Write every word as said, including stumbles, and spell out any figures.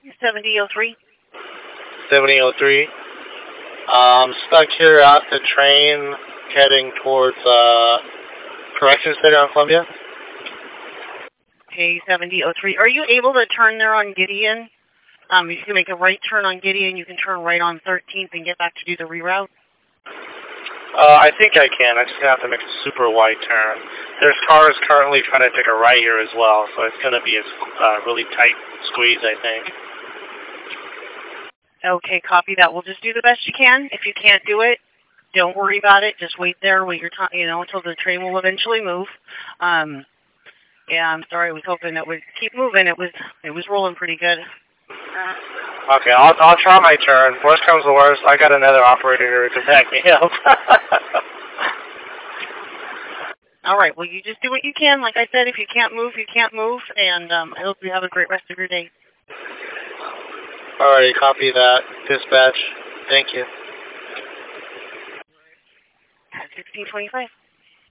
seventy oh three. seventy oh three. Um, stuck here at the train heading towards uh, Correction Center on Columbia. Okay, seventy oh three. Are you able to turn there on Gideon? Um, you can make a right turn on Gideon. You can turn right on thirteenth and get back to do the reroute. Uh, I think I can. I just have to make a super wide turn. There's cars currently trying to take a right here as well, so it's going to be a uh, really tight squeeze, I think. Okay, copy that. We'll just do the best you can. If you can't do it, don't worry about it. Just wait there, wait your time, you know, until the train will eventually move. Um, yeah, I'm sorry. I was hoping it would keep moving. It was, it was rolling pretty good. Okay, I'll I'll try my turn. Worst comes to worst, I got another operator here to back me up. All right. Well, you just do what you can. Like I said, if you can't move, you can't move. And um, I hope you have a great rest of your day. All right, copy that. Dispatch. Thank you. sixteen twenty-five.